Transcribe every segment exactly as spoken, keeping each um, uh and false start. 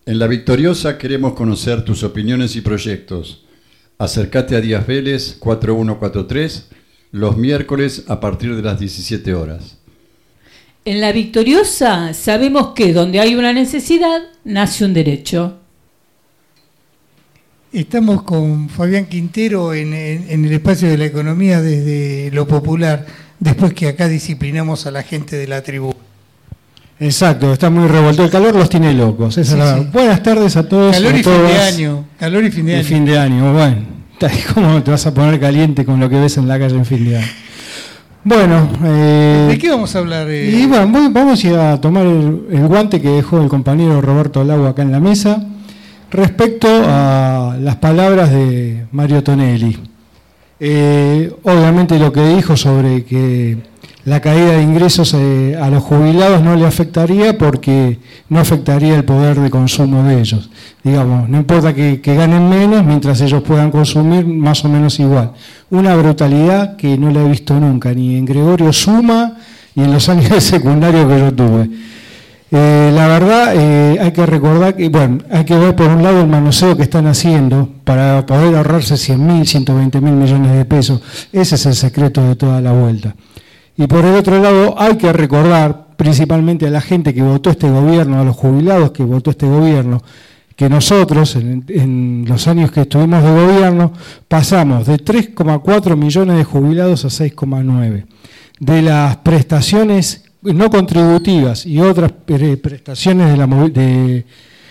En La Victoriosa queremos conocer tus opiniones y proyectos. Acércate a Díaz Vélez cuatro uno cuatro tres los miércoles a partir de las diecisiete horas. En La Victoriosa sabemos que donde hay una necesidad, nace un derecho. Estamos con Fabián Quintero en, en, en el espacio de la economía desde lo popular, después que acá disciplinamos a la gente de la tribuna. Exacto, está muy revuelto. El calor los tiene locos. Esa sí, la... sí. Buenas tardes a todos. Calor y a todos. fin de año. Calor y fin de y año. fin de año, bueno. ¿Cómo te vas a poner caliente con lo que ves en la calle en fin de año? Bueno. Eh, ¿De qué vamos a hablar? Eh? Y bueno, vamos a ir a tomar el, el guante que dejó el compañero Roberto Lago acá en la mesa respecto a las palabras de Mario Tonelli. Eh, obviamente lo que dijo sobre que la caída de ingresos eh, a los jubilados no le afectaría porque no afectaría el poder de consumo de ellos. Digamos, no importa que, que ganen menos mientras ellos puedan consumir más o menos igual. Una brutalidad que no la he visto nunca, ni en Gregorio Suma ni en los años de secundario que yo tuve. Eh, la verdad, eh, hay que recordar que, bueno, hay que ver por un lado el manoseo que están haciendo para poder ahorrarse cien mil, ciento veinte mil millones de pesos. Ese es el secreto de toda la vuelta. Y por el otro lado, hay que recordar principalmente a la gente que votó este gobierno, a los jubilados que votó este gobierno, que nosotros, en, en los años que estuvimos de gobierno, pasamos de tres coma cuatro millones de jubilados a seis coma nueve. De las prestaciones no contributivas y otras prestaciones de la, de,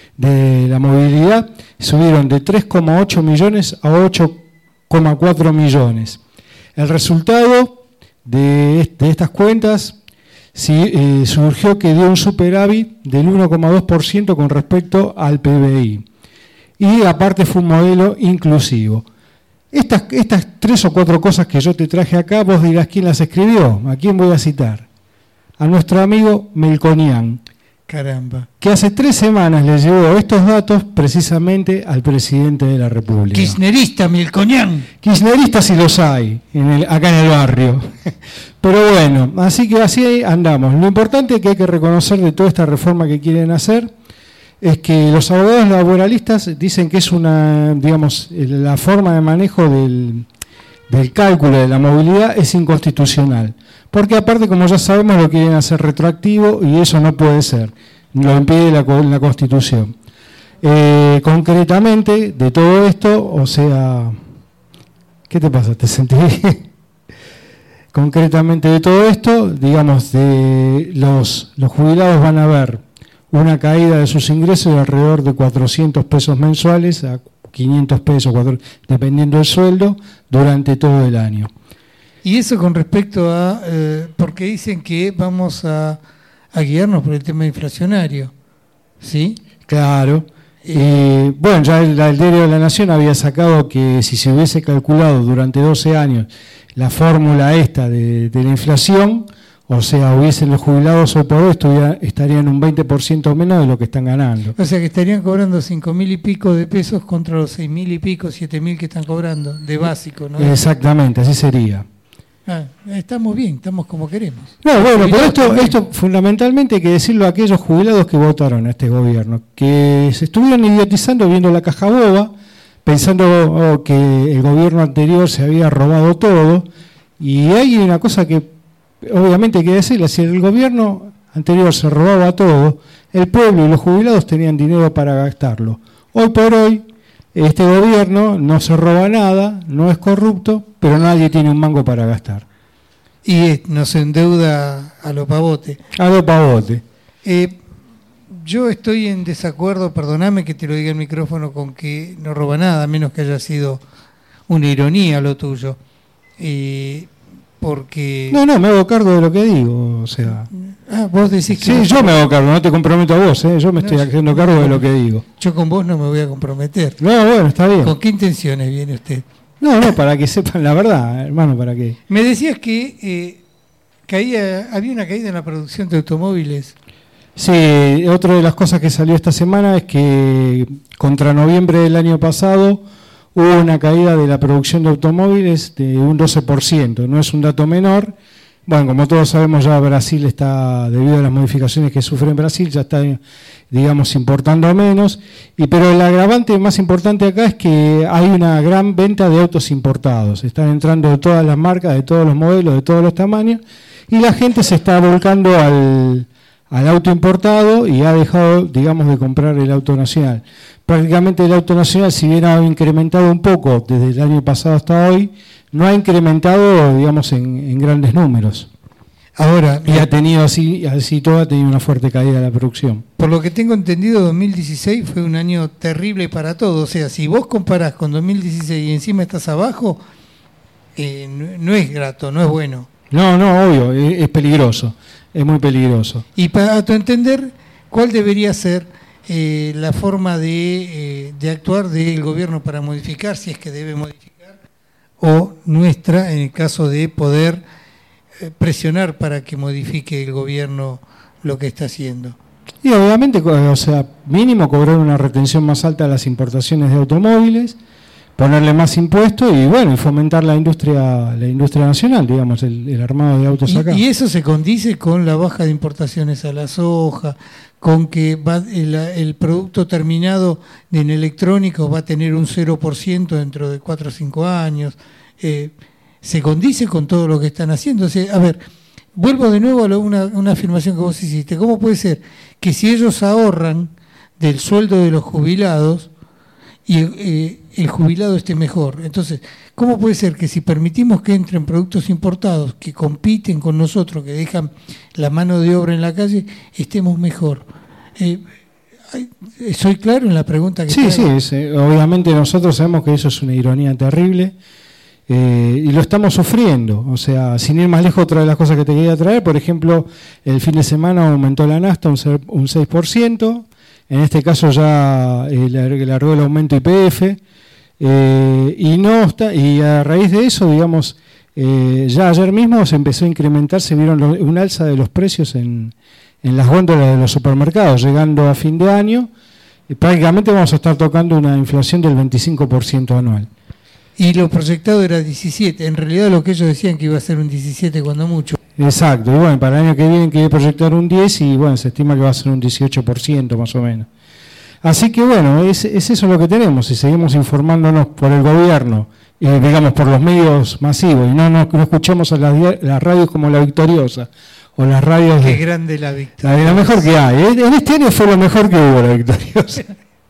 de la movilidad, subieron de tres coma ocho millones a ocho coma cuatro millones. El resultado de, de estas cuentas sí, eh, surgió que dio un superávit del uno coma dos por ciento con respecto al P B I. Y aparte fue un modelo inclusivo. Estas, estas tres o cuatro cosas que yo te traje acá, vos dirás quién las escribió, a quién voy a citar. A nuestro amigo Melconian. Caramba. Que hace tres semanas le llevó estos datos precisamente al presidente de la República. Kirchnerista, Melconian. Kirchneristas sí los hay en el, acá en el barrio. Pero bueno, así que así andamos. Lo importante que hay que reconocer de toda esta reforma que quieren hacer es que los abogados laboralistas dicen que es una, digamos, la forma de manejo del, del cálculo de la movilidad es inconstitucional. Porque aparte, como ya sabemos, lo quieren hacer retroactivo y eso no puede ser. Lo impide la, la Constitución. Eh, concretamente, de todo esto, o sea... ¿Qué te pasa? ¿Te sentí bien? Concretamente de todo esto, digamos, de los, los jubilados van a ver una caída de sus ingresos de alrededor de cuatrocientos pesos mensuales a quinientos pesos, dependiendo del sueldo, durante todo el año. Y eso con respecto a, eh, porque dicen que vamos a, a guiarnos por el tema inflacionario, ¿sí? Claro. Eh, bueno, ya el, el Diario de la Nación había sacado que si se hubiese calculado durante doce años la fórmula esta de, de la inflación, o sea, hubiesen los jubilados hoy por hoy estuviera, estarían un veinte por ciento menos de lo que están ganando. O sea, que estarían cobrando cinco mil y pico de pesos contra los seis mil y pico, siete mil que están cobrando, de básico, ¿no? Exactamente, así sería. Ah, estamos bien, estamos como queremos. No, bueno, pero esto, esto fundamentalmente hay que decirlo a aquellos jubilados que votaron a este gobierno, que se estuvieron idiotizando viendo la caja boba, pensando oh, que el gobierno anterior se había robado todo, y hay una cosa que obviamente hay que decirle, si el gobierno anterior se robaba todo, el pueblo y los jubilados tenían dinero para gastarlo. Hoy por hoy, este gobierno no se roba nada, no es corrupto, pero nadie tiene un mango para gastar. Y nos endeuda a lo pavote. A lo pavote. Eh, yo estoy en desacuerdo, perdóname que te lo diga el micrófono, con que no roba nada, a menos que haya sido una ironía lo tuyo. Eh, porque... No, no, me hago cargo de lo que digo, o sea... Ah, vos decís que... Sí, no... yo me hago cargo, no te comprometo a vos, ¿eh? Yo me estoy no, haciendo cargo no, de lo que digo. Yo con vos no me voy a comprometer. No, bueno, está bien. ¿Con qué intenciones viene usted? No, no, para que sepan la verdad, hermano, para qué. Me decías que eh, caía, había una caída en la producción de automóviles. Sí, otra de las cosas que salió esta semana es que contra noviembre del año pasado hubo una caída de la producción de automóviles de un doce por ciento. No es un dato menor, Bueno, como todos sabemos, ya Brasil está, debido a las modificaciones que sufre en Brasil, ya está, digamos, importando menos. Y pero el agravante más importante acá es que hay una gran venta de autos importados. Están entrando de todas las marcas, de todos los modelos, de todos los tamaños, y la gente se está volcando al, al auto importado y ha dejado, digamos, de comprar el auto nacional. Prácticamente el auto nacional, si bien ha incrementado un poco desde el año pasado hasta hoy, no ha incrementado, digamos, en, en grandes números. Ahora, y ha tenido así, así todo, ha tenido una fuerte caída de la producción. Por lo que tengo entendido, dos mil dieciséis fue un año terrible para todos. O sea, si vos comparás con dos mil dieciséis y encima estás abajo, eh, no, no es grato, no es bueno. No, no, obvio, es, es peligroso, es muy peligroso. Y para tu entender, ¿cuál debería ser eh, la forma de, eh, de actuar del gobierno para modificar, si es que debe modificar, o nuestra, en el caso de poder eh, presionar para que modifique el gobierno lo que está haciendo? Y obviamente, o sea, mínimo cobrar una retención más alta a las importaciones de automóviles, ponerle más impuestos y bueno, y fomentar la industria, la industria nacional, digamos, el, el armado de autos acá. Y, y eso se condice con la baja de importaciones a la soja, con que va el, el producto terminado en electrónicos va a tener un cero por ciento dentro de cuatro o cinco años. Eh, se condice con todo lo que están haciendo. O sea, a ver, vuelvo de nuevo a lo, una, una afirmación que vos hiciste. ¿Cómo puede ser que si ellos ahorran del sueldo de los jubilados y eh, el jubilado esté mejor? Entonces, ¿cómo puede ser que si permitimos que entren productos importados que compiten con nosotros, que dejan la mano de obra en la calle, estemos mejor? Eh, ¿Soy claro en la pregunta que Sí, te sí, es, eh, obviamente nosotros sabemos que eso es una ironía terrible eh, y lo estamos sufriendo. O sea, sin ir más lejos, otra de las cosas que te quería traer, por ejemplo, el fin de semana aumentó la nafta un, un seis por ciento. En este caso ya eh, largó el aumento Y P F eh, y no está, y a raíz de eso, digamos, eh, ya ayer mismo se empezó a incrementar, se vieron lo, un alza de los precios en, en las góndolas de los supermercados, llegando a fin de año, y prácticamente vamos a estar tocando una inflación del veinticinco por ciento anual. Y lo proyectado era diecisiete, en realidad lo que ellos decían que iba a ser un diecisiete cuando mucho. Exacto, y bueno, para el año que viene quiere proyectar un diez y bueno, se estima que va a ser un dieciocho por ciento más o menos. Así que bueno, es, es eso lo que tenemos, si seguimos informándonos por el gobierno, eh, digamos por los medios masivos, y no, no, no escuchamos a las, las radios como La Victoriosa, o las radios... Qué de, grande La Victoriosa. La, la mejor que hay, en este año fue lo mejor que hubo La Victoriosa.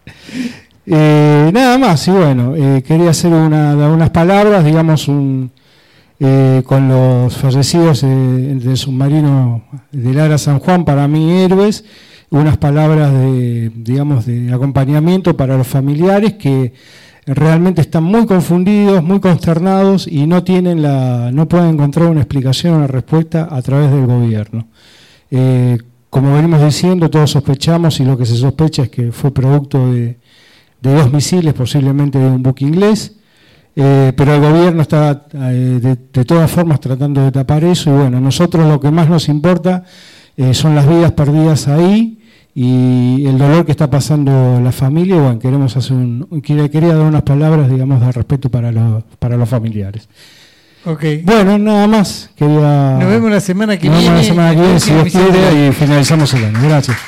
eh, nada más, y bueno, eh, quería hacer una, unas palabras, digamos, un... Eh, con los fallecidos eh, del submarino del Ara San Juan, para mí héroes, unas palabras de, digamos, de acompañamiento para los familiares que realmente están muy confundidos, muy consternados y no tienen la, no pueden encontrar una explicación, una respuesta a través del gobierno. Eh, como venimos diciendo, todos sospechamos y lo que se sospecha es que fue producto de, de dos misiles, posiblemente de un buque inglés. Eh, pero el gobierno está eh, de, de todas formas tratando de tapar eso y bueno, nosotros lo que más nos importa eh, son las vidas perdidas ahí y el dolor que está pasando la familia y bueno, queremos hacer un, quería, quería dar unas palabras, digamos, de respeto para los, para los familiares. Okay. Bueno, nada más, quería... Nos vemos la semana que nos viene. Nos vemos la semana que viene, si Dios quiere, y finalizamos el año. Gracias.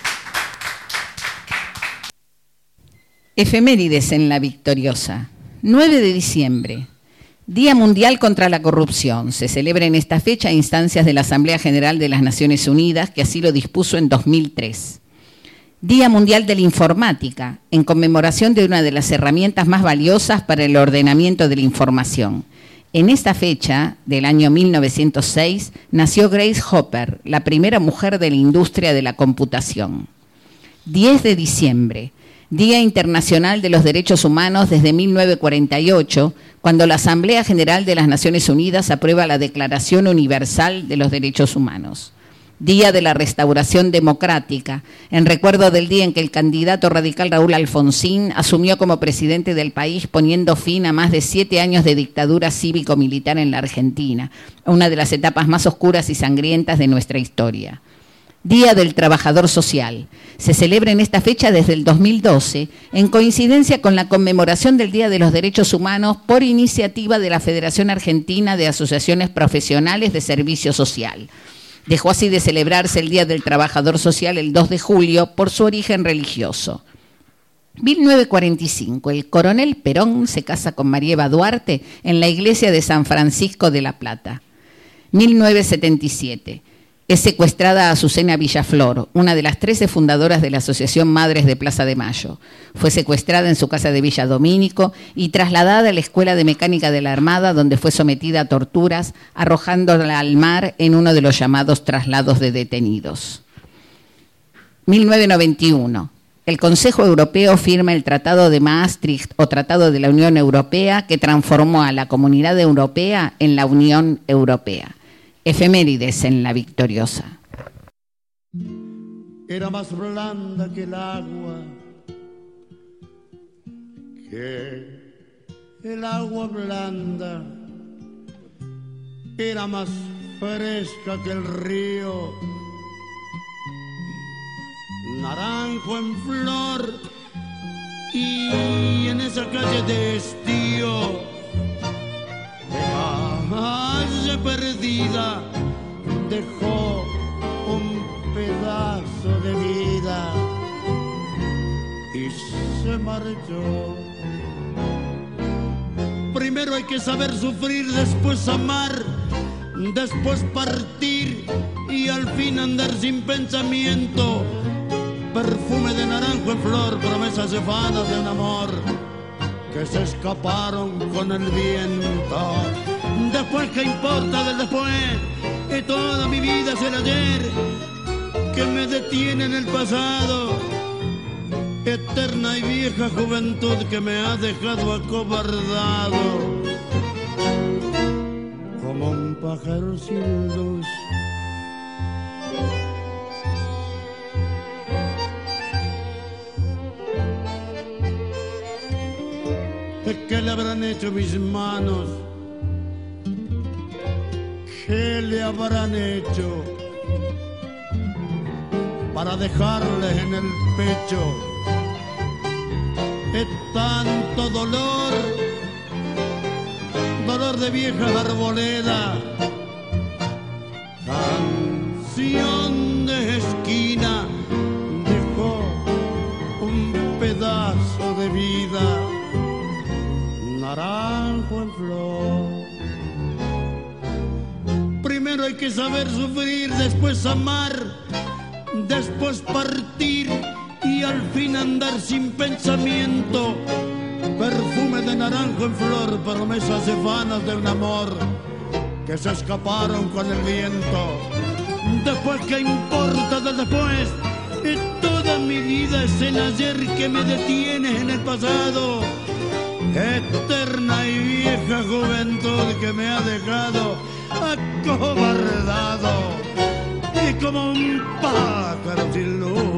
Efemérides en La Victoriosa. nueve de diciembre, Día Mundial contra la Corrupción. Se celebra en esta fecha a instancias de la Asamblea General de las Naciones Unidas, que así lo dispuso en dos mil tres. Día Mundial de la Informática, en conmemoración de una de las herramientas más valiosas para el ordenamiento de la información. En esta fecha, del año mil novecientos seis, nació Grace Hopper, la primera mujer de la industria de la computación. diez de diciembre, Día Internacional de los Derechos Humanos desde mil novecientos cuarenta y ocho, cuando la Asamblea General de las Naciones Unidas aprueba la Declaración Universal de los Derechos Humanos. Día de la Restauración Democrática, en recuerdo del día en que el candidato radical Raúl Alfonsín asumió como presidente del país, poniendo fin a más de siete años de dictadura cívico-militar en la Argentina, una de las etapas más oscuras y sangrientas de nuestra historia. Día del Trabajador Social. Se celebra en esta fecha desde el dos mil doce, en coincidencia con la conmemoración del Día de los Derechos Humanos por iniciativa de la Federación Argentina de Asociaciones Profesionales de Servicio Social. Dejó así de celebrarse el Día del Trabajador Social el dos de julio por su origen religioso. mil novecientos cuarenta y cinco. El coronel Perón se casa con María Eva Duarte en la iglesia de San Francisco de la Plata. mil novecientos setenta y siete. Es secuestrada Azucena Villaflor, una de las trece fundadoras de la Asociación Madres de Plaza de Mayo. Fue secuestrada en su casa de Villa Domínico y trasladada a la Escuela de Mecánica de la Armada, donde fue sometida a torturas, arrojándola al mar en uno de los llamados traslados de detenidos. mil novecientos noventa y uno. El Consejo Europeo firma el Tratado de Maastricht o Tratado de la Unión Europea, que transformó a la Comunidad Europea en la Unión Europea. Efemérides en La Victoriosa. Era más blanda que el agua, que el agua blanda, era más fresca que el río, naranjo en flor, y en esa calle de estío, calle perdida, dejó un pedazo de vida y se marchó. Primero hay que saber sufrir, después amar, después partir y al fin andar sin pensamiento. Perfume de naranjo en flor, promesas efanas de un amor que se escaparon con el viento. Después, ¿qué importa del después? Que toda mi vida es el ayer que me detiene en el pasado. Eterna y vieja juventud que me ha dejado acobardado como un pájaro sin luz. ¿Qué le habrán hecho mis manos? ¿Qué le habrán hecho para dejarles en el pecho es tanto dolor? Dolor de vieja arboleda, canción de esquina, dejó un pedazo de vida, naranjo en flor. Primero hay que saber sufrir, después amar, después partir y al fin andar sin pensamiento. Perfume de naranjo en flor, promesas efanas de un amor que se escaparon con el viento. Después, ¿qué importa del después? Y toda mi vida es el ayer que me detiene en el pasado. Eterna y vieja juventud que me ha dejado acobardado y como un pájaro sin luz.